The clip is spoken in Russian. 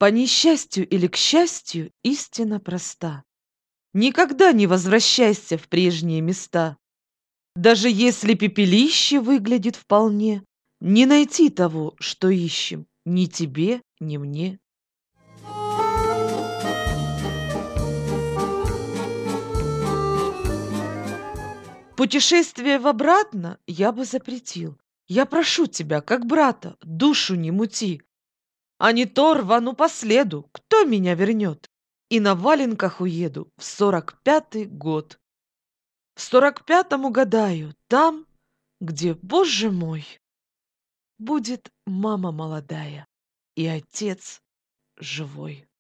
По несчастью или к счастью, истина проста. Никогда не возвращайся в прежние места. Даже если пепелище выглядит вполне, не найти того, что ищем, ни тебе, ни мне. Путешествие в обратно я бы запретил. Я прошу тебя, как брата, душу не мути. А не то рвану по следу, кто меня вернет? И на валенках уеду в 45-й год. В 45-м угадаю, там, где, боже мой, будет мама молодая и отец живой.